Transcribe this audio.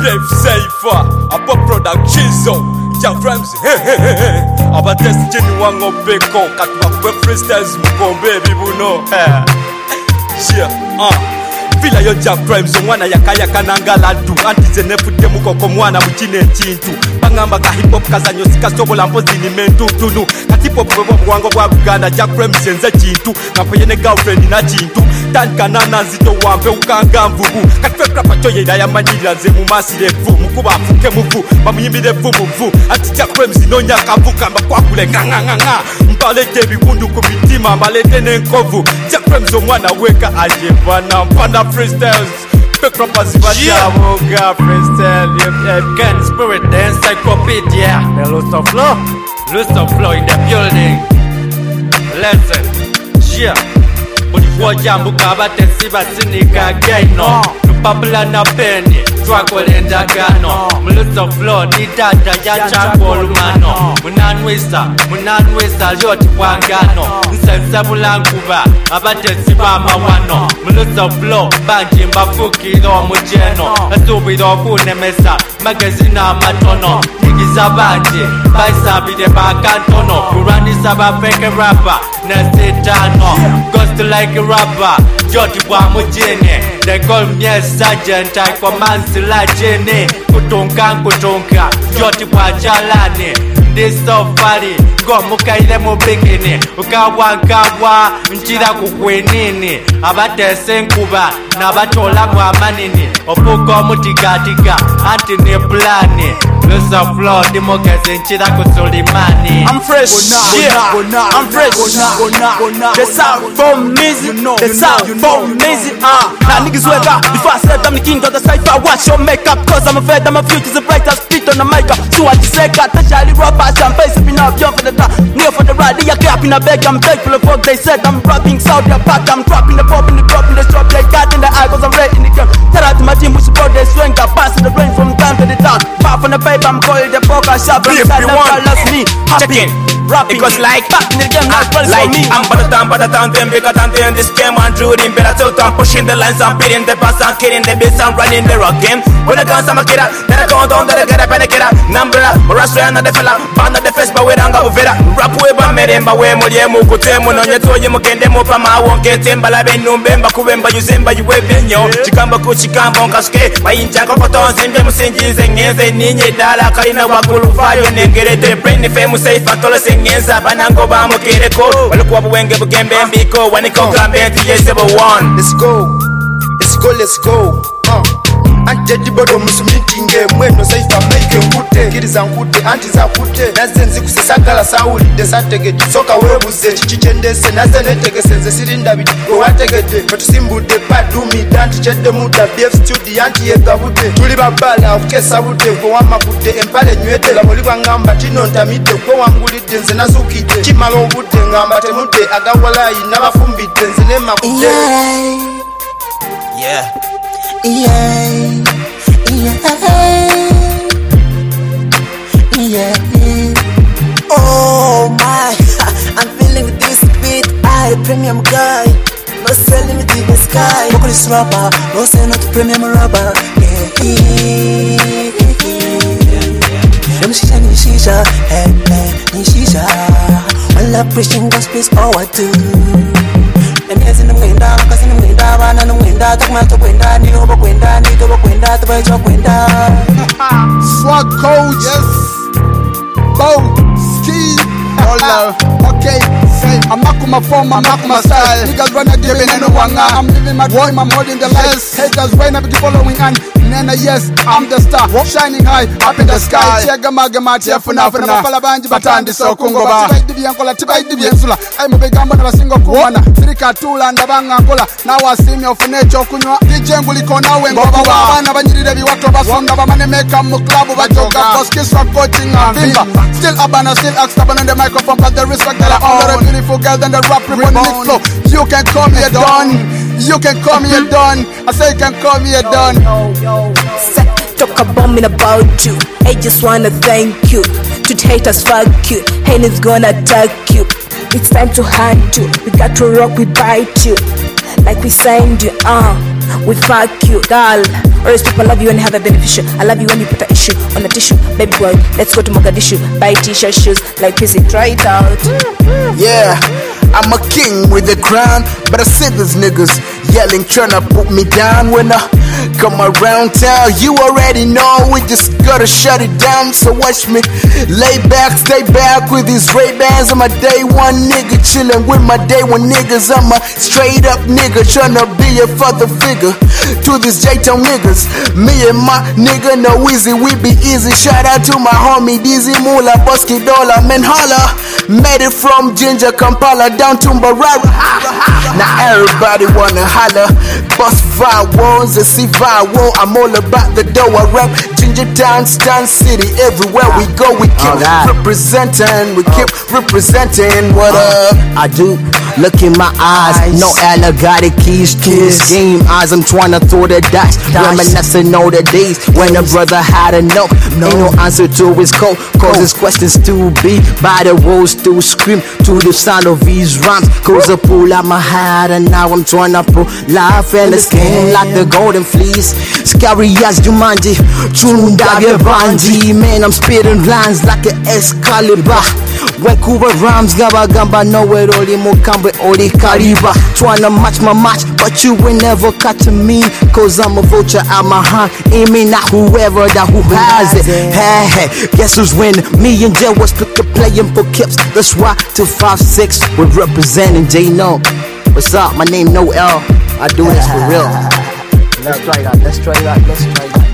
Dave Safer, Apo Productions, Jack Rhymes, Abates Jenny Wango Beko, Katwa Freestyles Mukombe, Bibuno, Vila yo Jack Rhymes, mwana yakaya kanangala du Antize fute mukoko mwana mchine chintu Bangamba ka hip hop kazanyo sika sobola mpozi ni mentu tunu Kati pop webo mwango wa Buganda Jack Rhymes yenze chintu Ngapoyene girlfriend na chintu Tanka nana zito wampe ukanga mvugu Katwe krapa choye na ya manila nze mumasile vu Mukuba afuke muvu, mamuyimile vu muvu Ati Jack Rhymes inonya kavuka Mbakwakule nga Mbalete bikundu kumitima Mbalete nenkovu Jack Rhymes mwana weka ajevana Mpanda freestyles Pick up as Moga freestyle Ken Spirit the encyclopedia Lots of flow in the building Listen Budi jambu kabate siba sinika gaino Nupabla na peni Twakole ndagano Lots of flow ni data ya chango lumano Munanwisa lyoti wangano Nsensa mulankuba abate siba mawano Lots of flow banji mbafukilo mujeno Asubilo kunemesa magazina matono Nigiza banji baisabide bakantono Kuranisa bafeke rapper Nesitano Ghost like a rapper Joti wa mujene They call me a sergeant I command sila jene Kutunka Joti wa jalane This so funny Go muka ile mubikini Ukawa Nchira kukwenini Abate senkuba Na batola kwa manini Opuko mutigatika Anti ni plani Lots of flow Dimokeze nchira kusulimani I'm fresh, I'm fresh. The sound from music, the sound from music. Now niggas wake up before I said I'm the king of the cypher. Watch your makeup, cause I'm a fed, I'm a future's a brighter spit on the mic. So I just say, got the Charlie rapper, champagne sipping up, young for the top, near for the ride. They are clap in the bag, I'm thankful of fuck. They said I'm rapping South, they're pack, I'm dropping the pop in the drop in the shop. They got in the eye, cause I'm red in the game. Tell out to my team, we support their swing, got passing the rain from town to the town. Pop on the paper, I'm calling the poker shop. Never lost me, happy. Rapping, because like back in the game, not like me. I'm but the town, them bigger than in this game. I'm shooting better tilt, I'm pushing the lines, I'm beating the pass, I'm killing the beats, I'm running the rock game. When I guns, I'm a kid, then I count on that I get up and I get up. Number, or I swear another fella, band of the face, but we don't go with it. Rap with my men, but we're more Mukutemo, on your toy, you can demo from my won't get him, but I've been Numba, Kubemba, you send by you way, Pino, Chicamba, Kuchikamba, Cascade, by in Jacopotons, and them singing, and they need Dala, Kaina, Wakulu, fire, and get it, brain, the famous safe, Patola singing, Banango, Bamo, Kereko, Walukwa, Wenge, Biko, when it comes to yes, one. Let's go. Anjeti bodo musumitinge mweno saifa make nkute kiriza nkute anti za kute nazenzi kusesagala sauli desategete soka webuze chichichendese naze netegesenze sirinda bidi owategete fetusimbude padumi danti chedde muda BF studio anti yegabute tuli babala okesa bute ko wamakute empale nywete laboli bangamba tino ntamite ko wangulidde nze nazukite kimalo obute ngamba temude agawalayi nabafumbidde nze nemakute Yeah. Oh my, I'm feeling this beat. I premium guy, no selling it in the sky. Vocalist rapper, no say not premium rapper. Them shisha ni shisha, ni shisha. One love preaching gospel is all I do. And yes in the window, cause in the window, and in the window, talk my to window, ni over window, ni to window, to buy your window. Swag coach, yes. Bow, ski, all okay. Say, I'm not my form, I'm not my style. Niggas run a game and no one. I'm living my dream, I'm holding the lights. Haters rain, I be following and Nana, yes, I'm the star, shining high up in the sky. Chega magama, tiafuna, Falabanji, Batandi, so Kungoba, Tibiancola, Tibiansula. I'm a big number of a single corner. Sirika Tula and the Bangangola. Now I see me of nature, Kunwa, DJ Bulikona, when Baba, Navani, the Watova, Sonda, make a club of a joker, Boskis for coaching and Vimba. Still Abana, still Axtaban on the microphone, but the respect that I own. A beautiful girl than the rap report. You can call me a don. You can call me a don. I say you can call me a don. Talk a bombing about you. I just wanna thank you. To haters, fuck you. Haters gonna attack you. It's time to hunt you. We got to rock, we bite you. Like we signed you, we fuck you, girl. All these people love you and have a beneficial. I love you when you put an issue on a tissue. Baby boy, let's go to Mogadishu. Buy t-shirt, shoes, like PC, try it out. Yeah, I'm a king with a crown, but I see these niggas yelling, tryna put me down. When I come around town, you already know we just gotta shut it down. So watch me lay back, stay back with these Ray-Bans. I'm a day one nigga chillin' with my day one niggas. I'm a straight up nigga tryna be a father figure to these J-Town niggas. Me and my nigga no easy, we be easy. Shout out to my homie Dizzy Mula, Bosky Dollar, man holla. Made it from Ginger, Kampala down to Mbarara. Now everybody wanna holla. Bust 5 walls and see 5 wall. I'm all about the dough. I rap Ginger Town, Stan City. Everywhere we go, we keep representing. We keep representing. What up? I do. Look in my eyes, no alligator keys to this game. Eyes, I'm tryna throw the dice. Reminiscing all the days when a brother had a no. Ain't no answer to his code, cause his questions to be by the walls to scream to the sound of these rhymes. Cause I pull out my hat and now I'm tryna pull life in this game like the golden fleece. Scary as Jumanji, Chundage Banji. Man, I'm spitting lines like an Excalibur. When Kuba rhymes, Gaba Gamba, nowhere only Mokambe, only Kariba. Tryna match my match, but you will never catch me. Cause I'm a vulture, I'm a hunt. Aiming at whoever that who has it. Hey, hey, guess who's winning? Me and Jay was split the playing for kips. That's why 256 we're representing J-No. What's up? My name No L. I do this for real. Let's try that, let's try that, let's try that.